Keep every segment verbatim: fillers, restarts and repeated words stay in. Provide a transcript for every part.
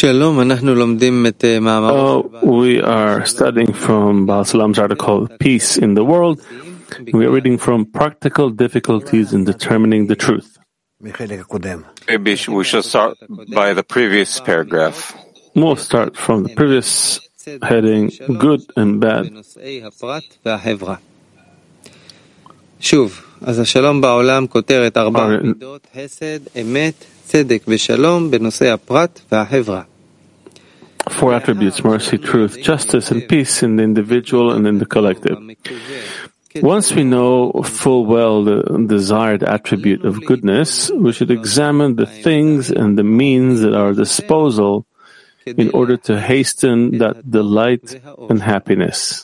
Oh, we are studying from Baal Salam's article, Peace in the World. We are reading from Practical Difficulties in Determining the Truth. Maybe we should start by the previous paragraph. We'll start from the previous heading, Good and Bad. Four attributes: mercy, truth, justice, and peace in the individual and in the collective. Once we know full well the desired attribute of goodness, we should examine the things and the means at our disposal in order to hasten that delight and happiness.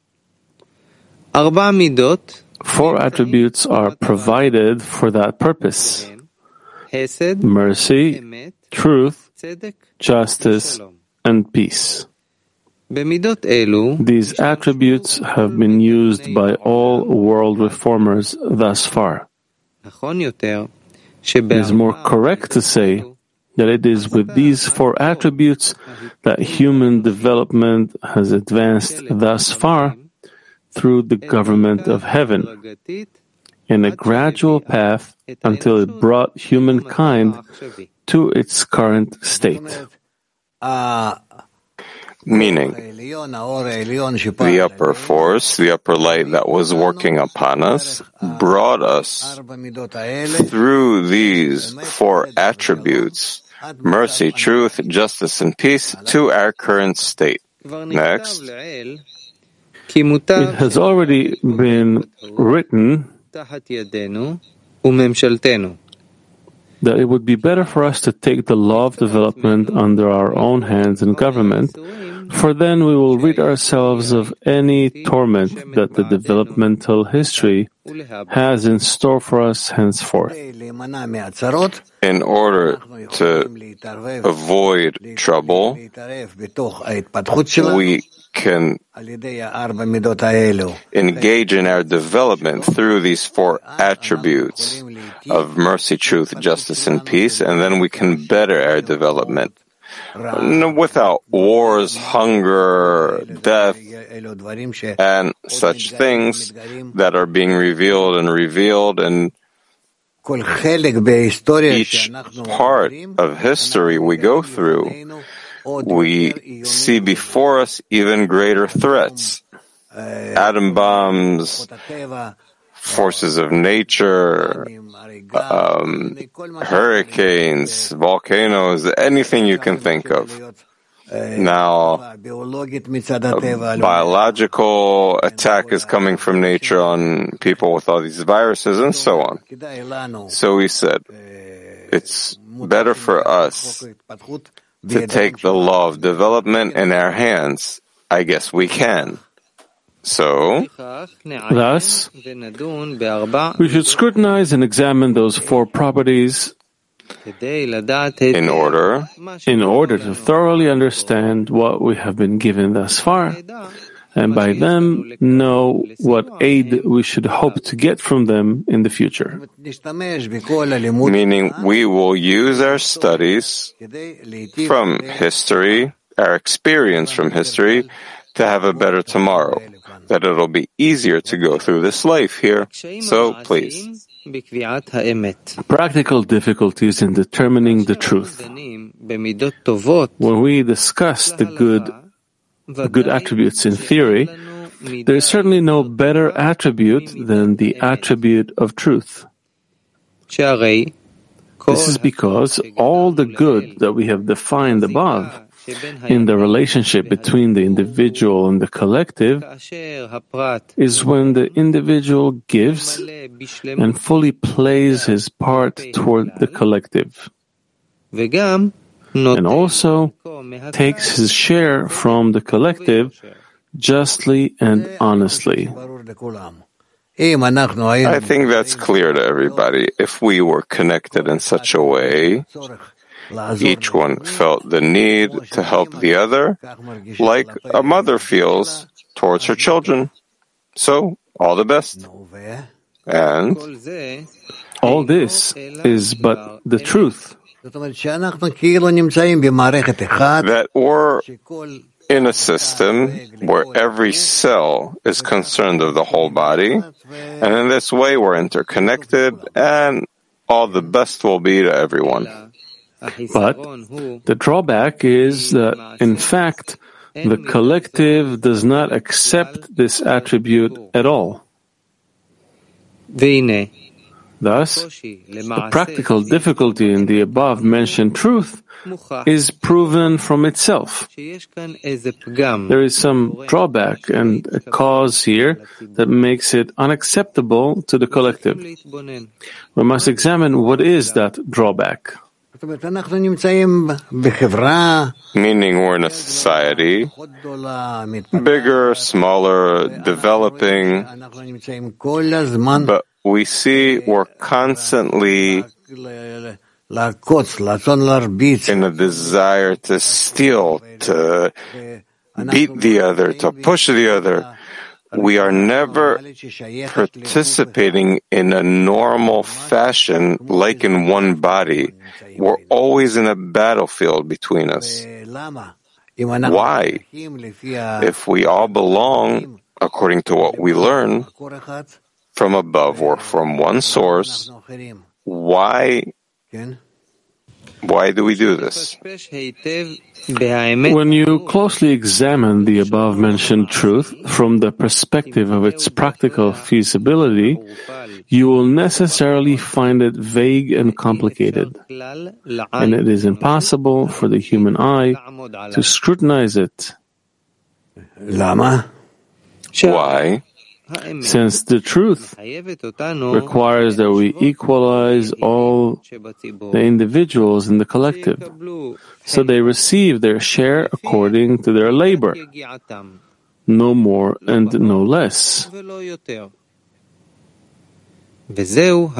Four attributes are provided for that purpose: mercy, truth, justice, and peace. These attributes have been used by all world reformers thus far. It is more correct to say that it is with these four attributes that human development has advanced thus far through the government of heaven, in a gradual path until it brought humankind to its current state. Meaning, the upper force, the upper light that was working upon us, brought us through these four attributes, mercy, truth, justice, and peace, to our current state. Next. It has already been written that it would be better for us to take the law of development under our own hands and government, for then we will rid ourselves of any torment that the developmental history has in store for us henceforth. In order to avoid trouble, we can engage in our development through these four attributes of mercy, truth, justice, and peace, and then we can better our development. Without wars, hunger, death, and such things that are being revealed and revealed, and each part of history we go through, we see before us even greater threats. Atom bombs, forces of nature, um, hurricanes, volcanoes, anything you can think of. Now, a biological attack is coming from nature on people with all these viruses and so on. So we said, it's better for us to take the law of development in our hands. I guess we can. So, thus, we should scrutinize and examine those four properties in order, in order to thoroughly understand what we have been given thus far, and by them know what aid we should hope to get from them in the future. Meaning, we will use our studies from history, our experience from history, to have a better tomorrow, that it'll be easier to go through this life here. So, please. Practical difficulties in determining the truth. When we discuss the good, the good attributes in theory, there is certainly no better attribute than the attribute of truth. This is because all the good that we have defined above in the relationship between the individual and the collective is when the individual gives and fully plays his part toward the collective, and also takes his share from the collective justly and honestly. I think that's clear to everybody. If we were connected in such a way, each one felt the need to help the other, like a mother feels towards her children. So, all the best. And all this is but the truth, That we're in a system where every cell is concerned of the whole body, and in this way we're interconnected, and all the best will be to everyone. But the drawback is that, in fact, the collective does not accept this attribute at all. Thus, the practical difficulty in the above-mentioned truth is proven from itself. There is some drawback and a cause here that makes it unacceptable to the collective. We must examine what is that drawback. Meaning we're in a society, bigger, smaller, developing, but we see we're constantly in a desire to steal, to beat the other, to push the other. We are never participating in a normal fashion like in one body. We're always in a battlefield between us. Why? If we all belong, according to what we learn, from above or from one source, why, why do we do this? When you closely examine the above-mentioned truth from the perspective of its practical feasibility, you will necessarily find it vague and complicated, and it is impossible for the human eye to scrutinize it. Why? Since the truth requires that we equalize all the individuals in the collective, so they receive their share according to their labor, no more and no less. This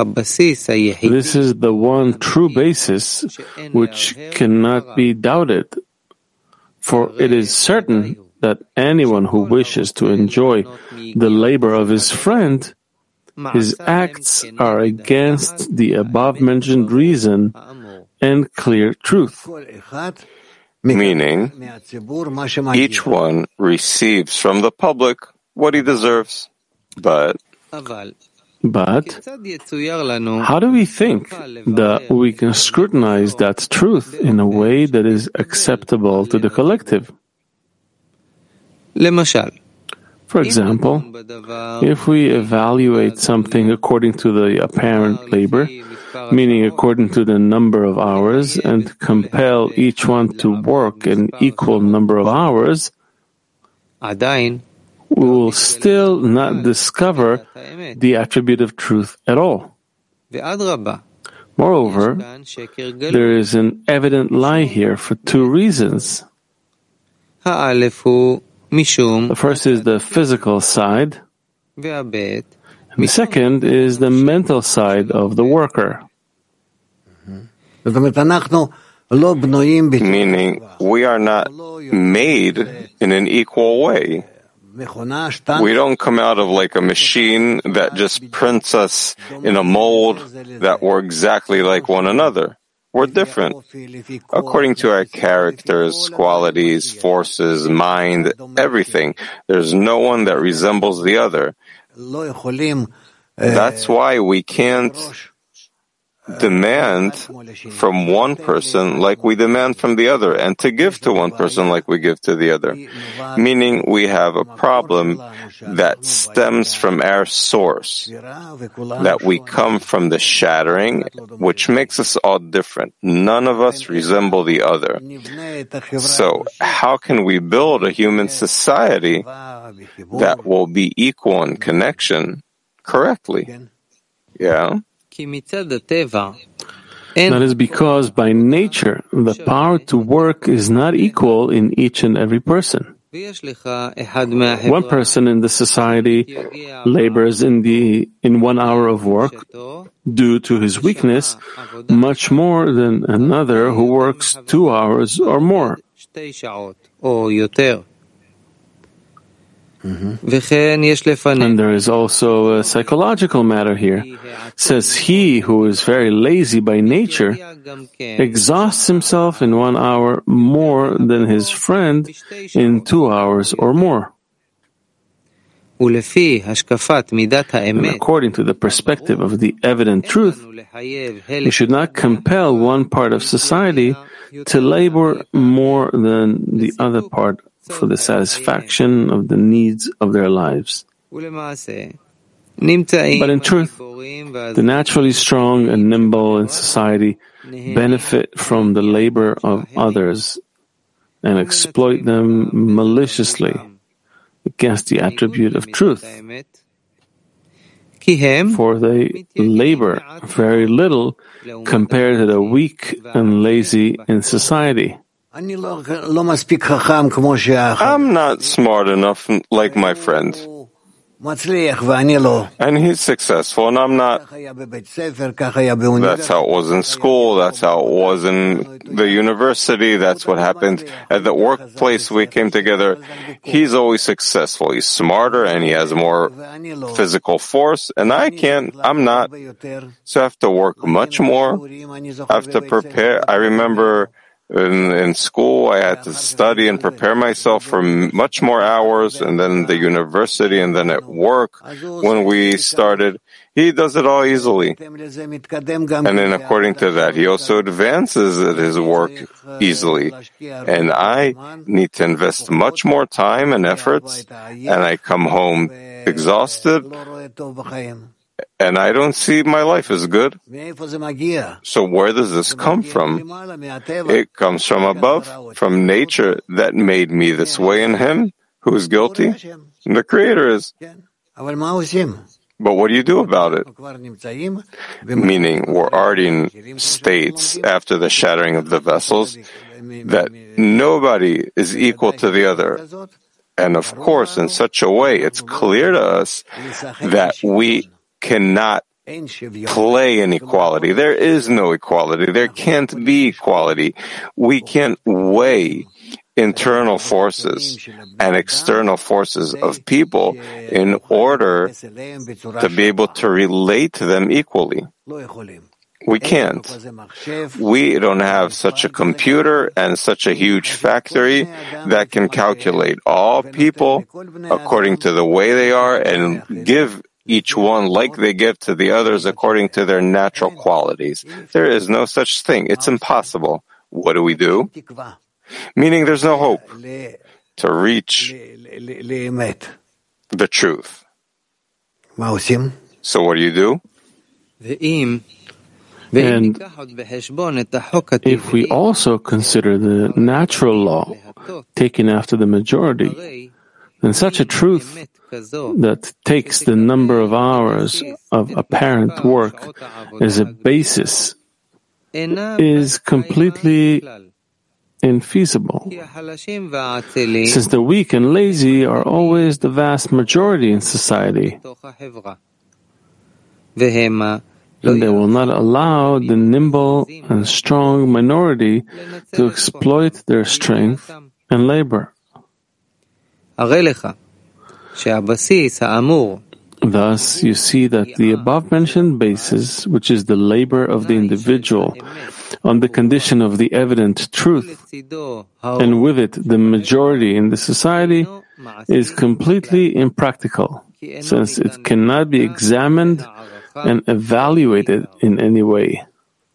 is the one true basis which cannot be doubted, for it is certain that anyone who wishes to enjoy the labor of his friend, his acts are against the above-mentioned reason and clear truth. Meaning, each one receives from the public what he deserves. But, but how do we think that we can scrutinize that truth in a way that is acceptable to the collective? For example, if we evaluate something according to the apparent labor, meaning according to the number of hours, and compel each one to work an equal number of hours, we will still not discover the attribute of truth at all. Moreover, there is an evident lie here for two reasons. The first is the physical side, and the second is the mental side of the worker. Meaning, we are not made in an equal way. We don't come out of like a machine that just prints us in a mold that we're exactly like one another. We're different. According to our characters, qualities, forces, mind, everything, there's no one that resembles the other. That's why we can't demand from one person like we demand from the other, and to give to one person like we give to the other. Meaning we have a problem that stems from our source, that we come from the shattering, which makes us all different. None of us resemble the other. So how can we build a human society that will be equal in connection correctly? Yeah? That is because by nature, the power to work is not equal in each and every person. One person in the society labors in the in one hour of work due to his weakness much more than another who works two hours or more. And there is also a psychological matter here. It says he who is very lazy by nature exhausts himself in one hour more than his friend in two hours or more. And according to the perspective of the evident truth, we should not compel one part of society to labor more than the other part for the satisfaction of the needs of their lives. But in truth, the naturally strong and nimble in society benefit from the labor of others and exploit them maliciously against the attribute of truth, for they labor very little compared to the weak and lazy in society. I'm not smart enough like my friend, and he's successful, and I'm not. That's how it was in school, that's how it was in the university, that's what happened at the workplace we came together. He's always successful, he's smarter, and he has more physical force, and I can't, I'm not. So I have to work much more, I have to prepare. I remember In, in school, I had to study and prepare myself for much more hours, and then the university, and then at work, when we started, he does it all easily. And then according to that, he also advances at his work easily. And I need to invest much more time and efforts, and I come home exhausted, and I don't see my life as good. So where does this come from? It comes from above, from nature that made me this way in him, who is guilty. And the Creator is. But what do you do about it? Meaning, we're already in states after the shattering of the vessels that nobody is equal to the other. And of course, in such a way, it's clear to us that we cannot play in equality. There is no equality. There can't be equality. We can't weigh internal forces and external forces of people in order to be able to relate to them equally. We can't. We don't have such a computer and such a huge factory that can calculate all people according to the way they are and give each one like they give to the others according to their natural qualities. There is no such thing. It's impossible. What do we do? Meaning there's no hope to reach the truth. So what do you do? And if we also consider the natural law taken after the majority, then such a truth that takes the number of hours of apparent work as a basis is completely infeasible, since the weak and lazy are always the vast majority in society, and they will not allow the nimble and strong minority to exploit their strength and labor. Thus, you see that the above-mentioned basis, which is the labor of the individual on the condition of the evident truth, and with it the majority in the society, is completely impractical, since it cannot be examined and evaluated in any way.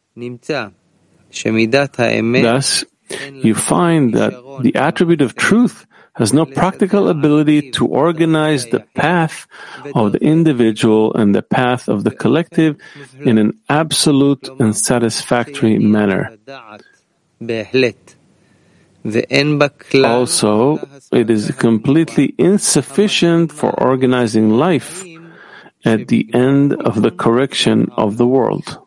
Thus, you find that the attribute of truth has no practical ability to organize the path of the individual and the path of the collective in an absolute and satisfactory manner. Also, it is completely insufficient for organizing life at the end of the correction of the world.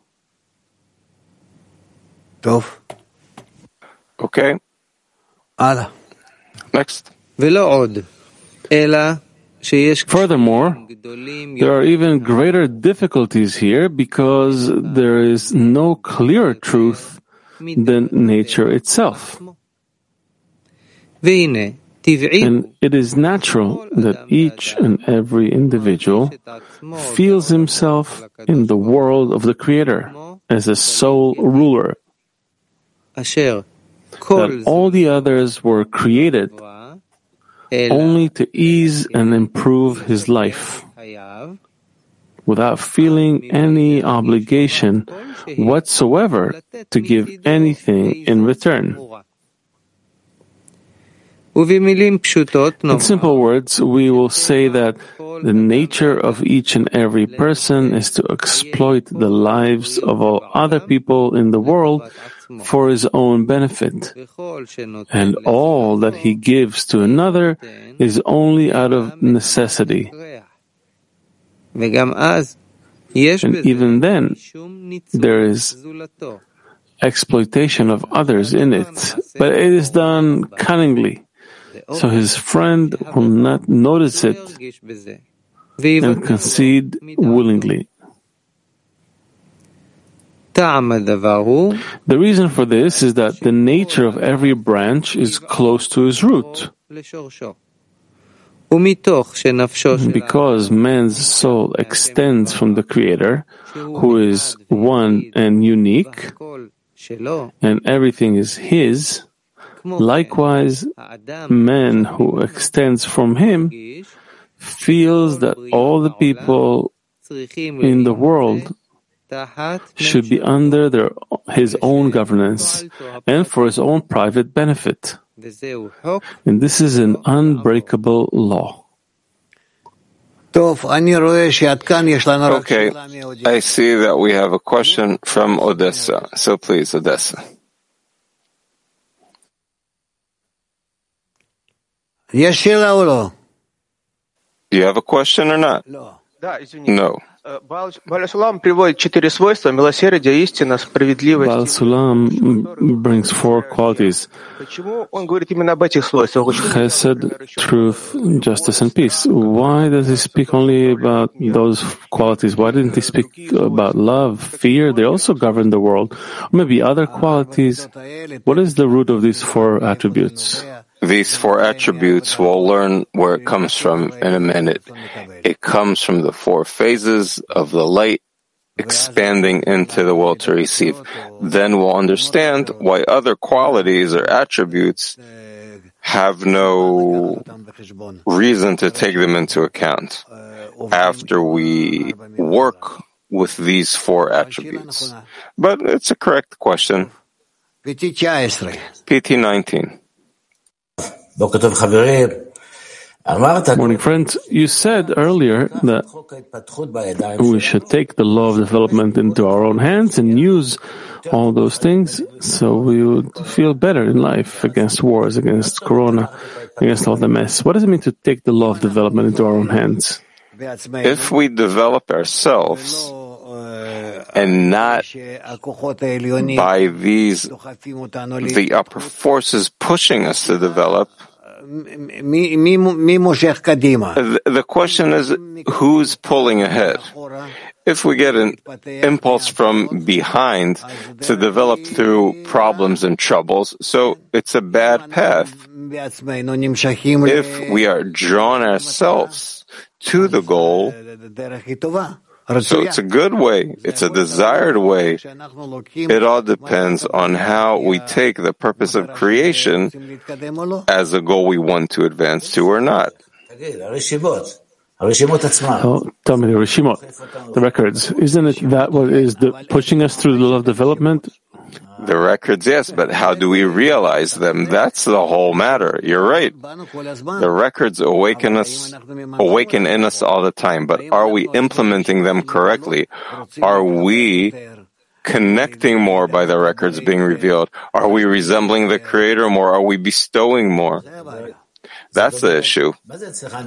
Okay. Next. Furthermore, there are even greater difficulties here because there is no clearer truth than nature itself. And And it is natural that each and every individual feels himself in the world of the Creator as a sole ruler, that all the others were created only to ease and improve his life, without feeling any obligation whatsoever to give anything in return. In simple words, we will say that the nature of each and every person is to exploit the lives of all other people in the world for his own benefit, and all that he gives to another is only out of necessity. And even then, there is exploitation of others in it, but it is done cunningly, so his friend will not notice it and concede willingly. The reason for this is that the nature of every branch is close to his root. Because man's soul extends from the Creator, who is one and unique, and everything is his, likewise, man who extends from him feels that all the people in the world should be under their, his own governance and for his own private benefit. And this is an unbreakable law. Okay, I see that we have a question from Odessa. So please, Odessa. Do you have a question or not? No. Baal Sulam brings four qualities: chesed, truth, justice, and peace. Why does he speak only about those qualities? Why didn't he speak about love, fear? They also govern the world. Or maybe other qualities. What is the root of these four attributes? These four attributes, we'll learn where it comes from in a minute. It comes from the four phases of the light expanding into the will to receive. Then we'll understand why other qualities or attributes have no reason to take them into account after we work with these four attributes. But it's a correct question. P T nineteen. Morning, friends. You said earlier that we should take the law of development into our own hands and use all those things so we would feel better in life against wars, against corona, against all the mess. What does it mean to take the law of development into our own hands? If we develop ourselves and not by these, the upper forces pushing us to develop, the, the question is, who's pulling ahead? If we get an impulse from behind to develop through problems and troubles, so it's a bad path. If we are drawn ourselves to the goal, so it's a good way, it's a desired way. It all depends on how we take the purpose of creation as a goal we want to advance to or not. Oh, tell me the Rishimot, the records. Isn't it that what is the, pushing us through the law of development? The records, yes, but how do we realize them? That's the whole matter. You're right. The records awaken us, awaken in us all the time, but are we implementing them correctly? Are we connecting more by the records being revealed? Are we resembling the Creator more? Are we bestowing more? That's the issue. What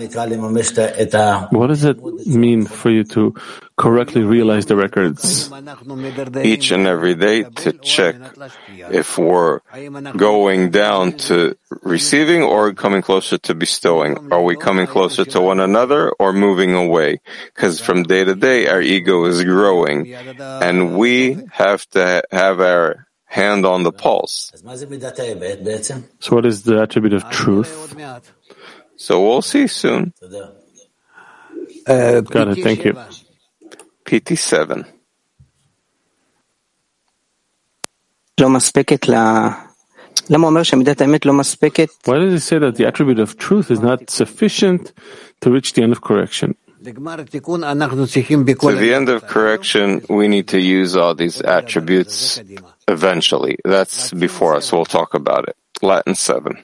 does it mean for you to correctly realize the records? Each and every day to check if we're going down to receiving or coming closer to bestowing. Are we coming closer to one another or moving away? Because from day to day our ego is growing and we have to have our hand on the pulse. So what is the attribute of truth? So we'll see soon. Uh, Got it, thank you. P T seven. Why does he say that the attribute of truth is not sufficient to reach the end of correction? To the end of correction, we need to use all these attributes eventually. That's before us. We'll talk about it. Latin seven.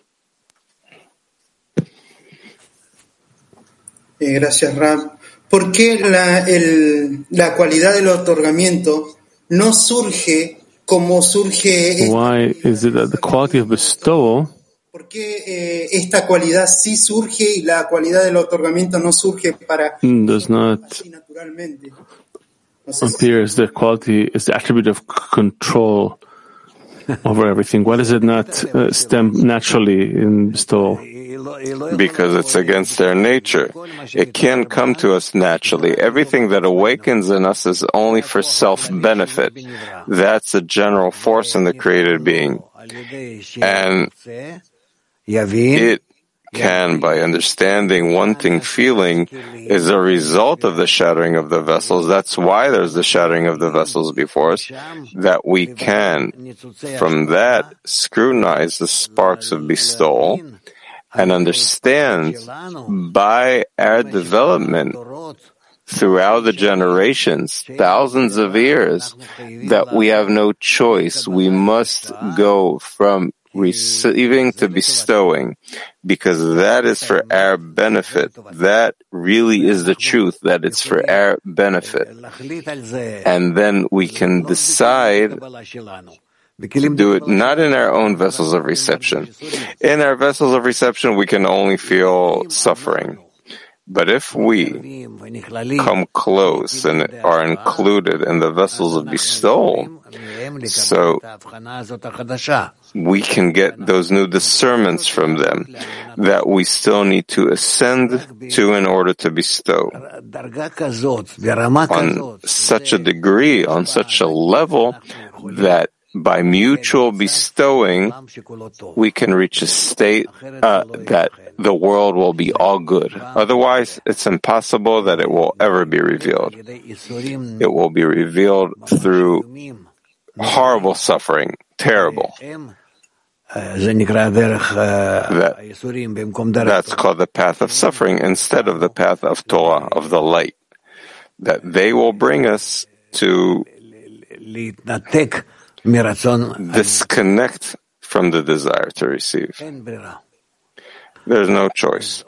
Eh, gracias, Rab. ¿Por qué la, el, la cualidad del otorgamiento no surge como surge? Why is it that the quality of bestowal? ¿Por qué eh, esta cualidad sí surge y la cualidad del otorgamiento no surge para does not así naturalmente? No sé appear as the quality is the attribute of control over everything. Why does it not uh, stem naturally in bestowal? Because it's against their nature. It can't come to us naturally. Everything that awakens in us is only for self-benefit. That's a general force in the created being. And it can, by understanding, wanting, feeling, is a result of the shattering of the vessels. That's why there's the shattering of the vessels before us, that we can, from that, scrutinize the sparks of bestowal and understand by our development throughout the generations, thousands of years, that we have no choice. We must go from receiving to bestowing, because that is for our benefit. That really is the truth, that it's for our benefit. And then we can decide to do it not in our own vessels of reception. In our vessels of reception, we can only feel suffering. But if we come close and are included in the vessels of bestowal, so we can get those new discernments from them that we still need to ascend to in order to bestow. On such a degree, on such a level, that by mutual bestowing, we can reach a state uh, that the world will be all good. Otherwise, it's impossible that it will ever be revealed. It will be revealed through horrible suffering, terrible. That, that's called the path of suffering instead of the path of Torah, of the light. That they will bring us to disconnect from the desire to receive. There's no choice.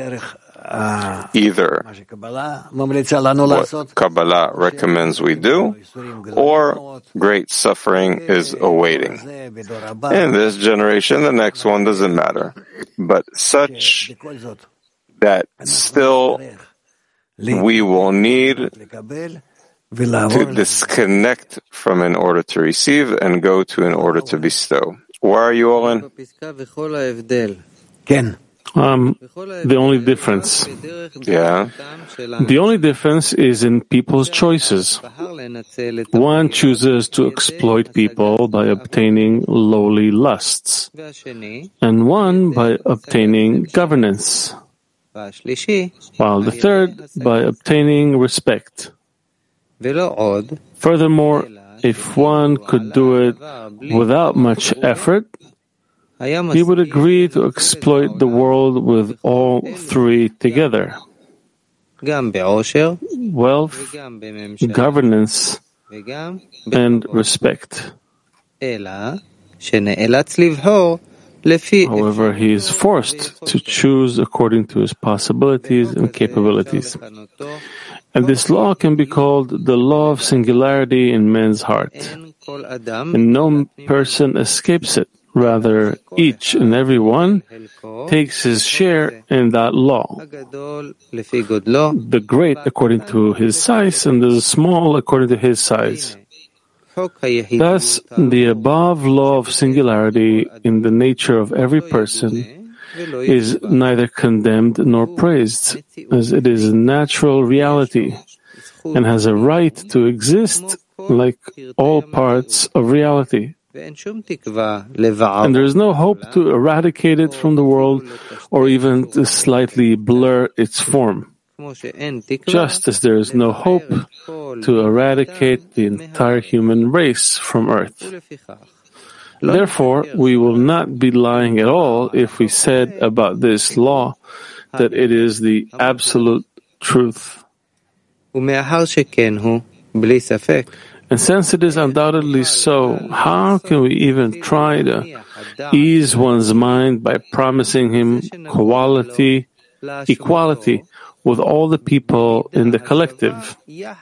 Either what Kabbalah recommends we do, or great suffering is awaiting. In this generation, the next one doesn't matter. But such that still we will need to disconnect from in order to receive and go to in order to bestow. Where are you, Oren? Um, the only difference. Yeah. The only difference is in people's choices. One chooses to exploit people by obtaining lowly lusts, and one by obtaining governance, while the third by obtaining respect. Furthermore, if one could do it without much effort, he would agree to exploit the world with all three together: wealth, governance, and respect. However, he is forced to choose according to his possibilities and capabilities. And this law can be called the law of singularity in man's heart. And no person escapes it. Rather, each and every one takes his share in that law. The great according to his size, and the small according to his size. Thus, the above law of singularity in the nature of every person is neither condemned nor praised, as it is a natural reality and has a right to exist like all parts of reality. And there is no hope to eradicate it from the world or even to slightly blur its form. Just as there is no hope to eradicate the entire human race from Earth. Therefore, we will not be lying at all if we said about this law that it is the absolute truth. And since it is undoubtedly so, how can we even try to ease one's mind by promising him quality, equality with all the people in the collective?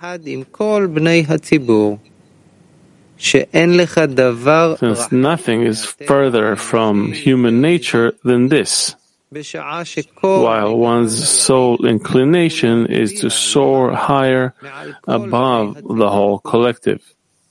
Since nothing is further from human nature than this, while one's sole inclination is to soar higher above the whole collective.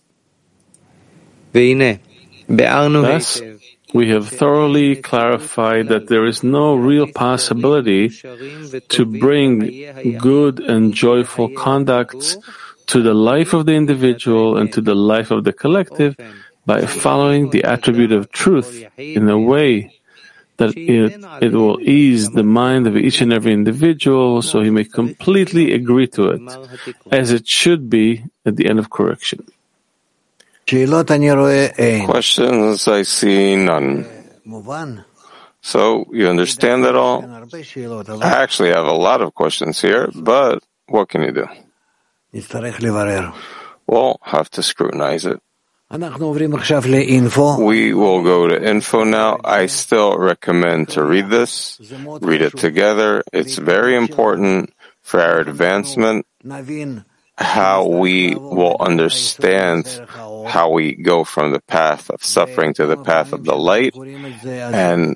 Thus, we have thoroughly clarified that there is no real possibility to bring good and joyful conducts to the life of the individual and to the life of the collective by following the attribute of truth in a way that it, it will ease the mind of each and every individual so he may completely agree to it, as it should be at the end of correction. Questions, I see none. So, you understand that all? I actually have a lot of questions here, but what can you do? We'll have to scrutinize it. We will go to info now. I still recommend to read this, read it together. It's very important for our advancement, how we will understand how we go from the path of suffering to the path of the light. And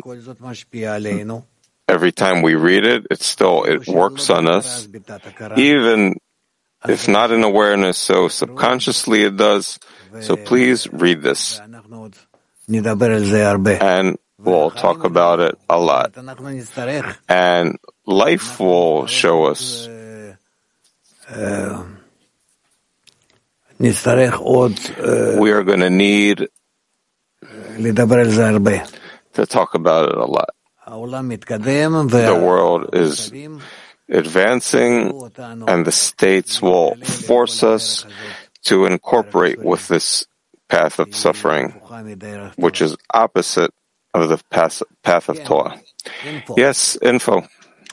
every time we read it, it still, it works on us, even if not in awareness, so subconsciously it does. So please read this. And we'll talk about it a lot. And life will show us. We are going to need to talk about it a lot. The world is advancing, and the states will force us to incorporate with this path of suffering, which is opposite of the path, path of Torah. Yes, info.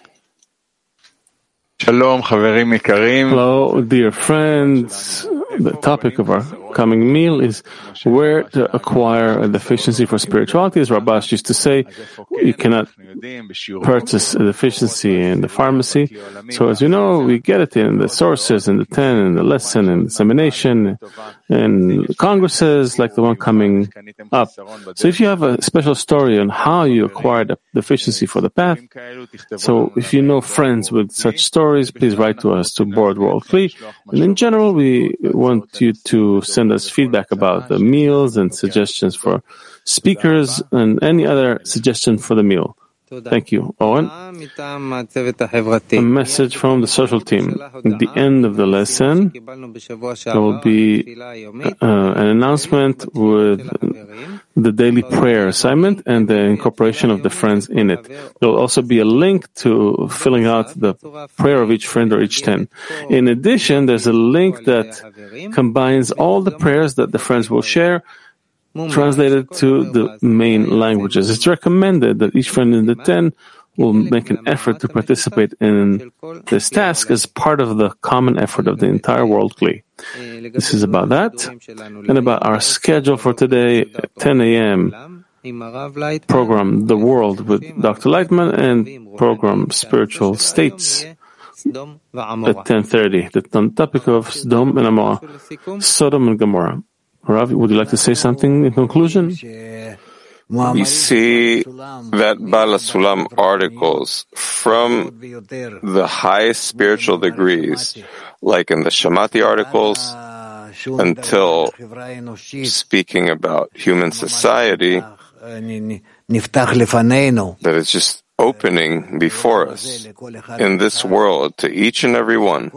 Hello, dear friends. The topic of our coming meal is where to acquire a deficiency for spirituality. As Rabash used to say, you cannot purchase a deficiency in the pharmacy. So as you know, we get it in the sources, in the ten, in the lesson, in dissemination, and congresses like the one coming up. So if you have a special story on how you acquired a deficiency for the path, so if you know friends with such stories, please write to us to Board World Kli. And in general, we want you to send us feedback about the meals and suggestions for speakers and any other suggestion for the meal. Thank you. Owen? A message from the social team. At the end of the lesson, there will be uh, an announcement with the daily prayer assignment and the incorporation of the friends in it. There will also be a link to filling out the prayer of each friend or each ten. In addition, there's a link that combines all the prayers that the friends will share, translated to the main languages. It's recommended that each friend in the ten will make an effort to participate in this task as part of the common effort of the entire World Kli. This is about that, and about our schedule for today at ten a.m. program The World with Doctor Lightman and program Spiritual States at ten thirty. The topic of Sodom and Gomorrah. Sodom and Gomorrah. Rav, would you like to say something in conclusion? We see that Baal HaSulam articles from the highest spiritual degrees, like in the Shamati articles, until speaking about human society, that it's just opening before us in this world to each and every one.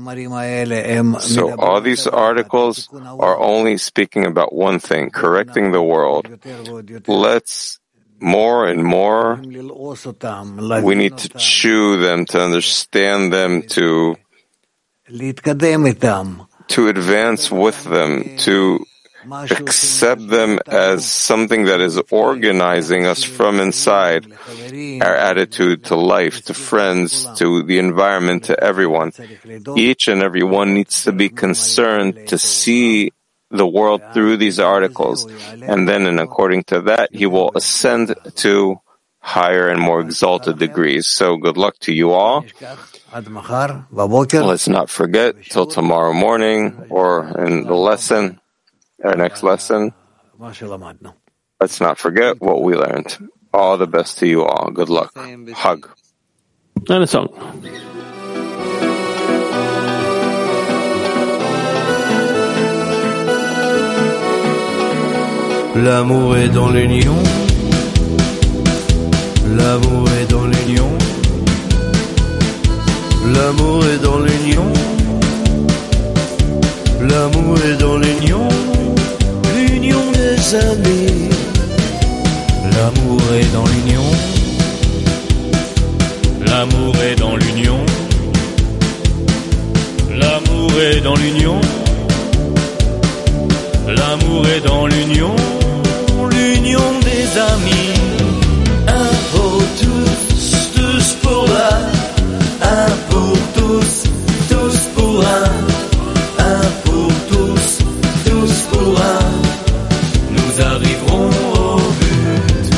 So all these articles are only speaking about one thing, correcting the world. Let's more and more, we need to chew them, to understand them, to, to advance with them, to accept them as something that is organizing us from inside, our attitude to life, to friends, to the environment, to everyone. Each and every one needs to be concerned to see the world through these articles, and then, and according to that, he will ascend to higher and more exalted degrees. So good luck to you all. Let's not forget till tomorrow morning or in the lesson, our next lesson. Let's not forget what we learned. All the best to you all. Good luck. Hug. And a song. L'amour est dans l'union. L'amour est dans l'union. L'amour est dans l'union. L'amour est dans l'union. L'union des amis. L'amour est dans l'union. L'amour est dans l'union. L'amour est dans l'union. L'amour est dans l'union. L'union des amis. Un pour tous, tous pour l'un. Un pour tous, tous pour un. Un pour tous, tous pour un. Nous arriverons au but.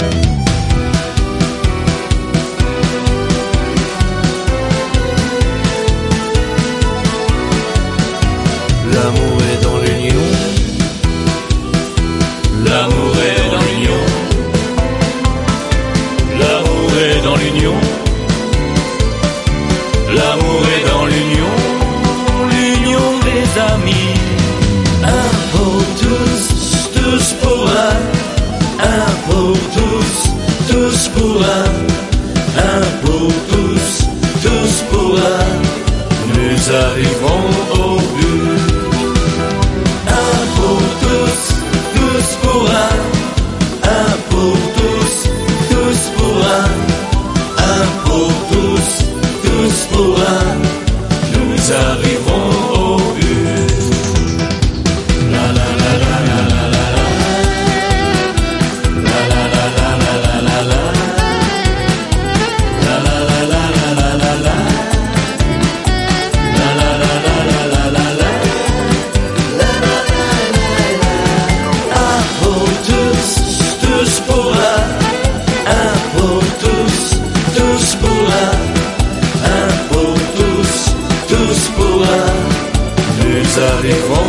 L'amour est dans l'union. L'amour est dans l'union. L'amour est dans l'union. L'amour est dans l'union. L'union des amis. Un pour tous, tous pour un. Un pour tous, tous pour un. Un pour tous, tous pour un. Nous arriverons au but. Un pour tous, tous pour un. Un pour tous, tous pour un. Un pour tous, tous pour un. Nous arriverons au but. La la la la la la la la. La la la la la la la la. La la la la la la la la. La la la la la la la la. Un pour tous, tous pour un. Un pour tous, tous pour un. Un pour tous, tous pour un. Nous arriverons